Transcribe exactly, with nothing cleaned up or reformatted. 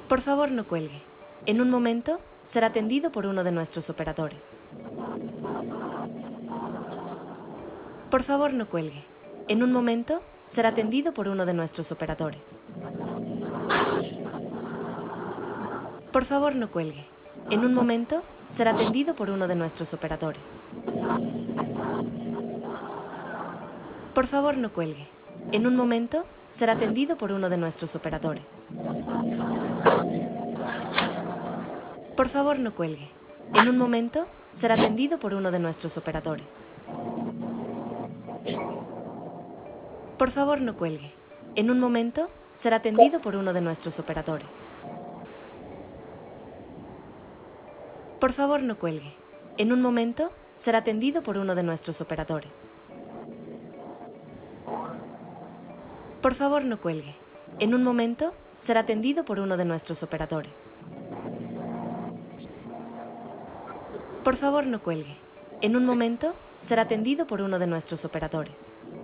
Por favor, no cuelgue. En un momento será atendido por uno de nuestros operadores. Por favor, no cuelgue. En un momento será atendido por uno de nuestros operadores. Por favor, no cuelgue. En un momento será atendido por uno de nuestros operadores. Por favor, no cuelgue. En un momento será atendido por uno de nuestros operadores. Por favor, no cuelgue. En un momento será atendido por uno de nuestros operadores. Por favor, no cuelgue. En un momento será atendido por uno de nuestros operadores. Por favor, no cuelgue. En un momento será atendido por uno de nuestros operadores. Por favor, no cuelgue. En un momento será atendido por uno de nuestros operadores. Por favor, no cuelgue. En un momento será atendido por uno de nuestros operadores.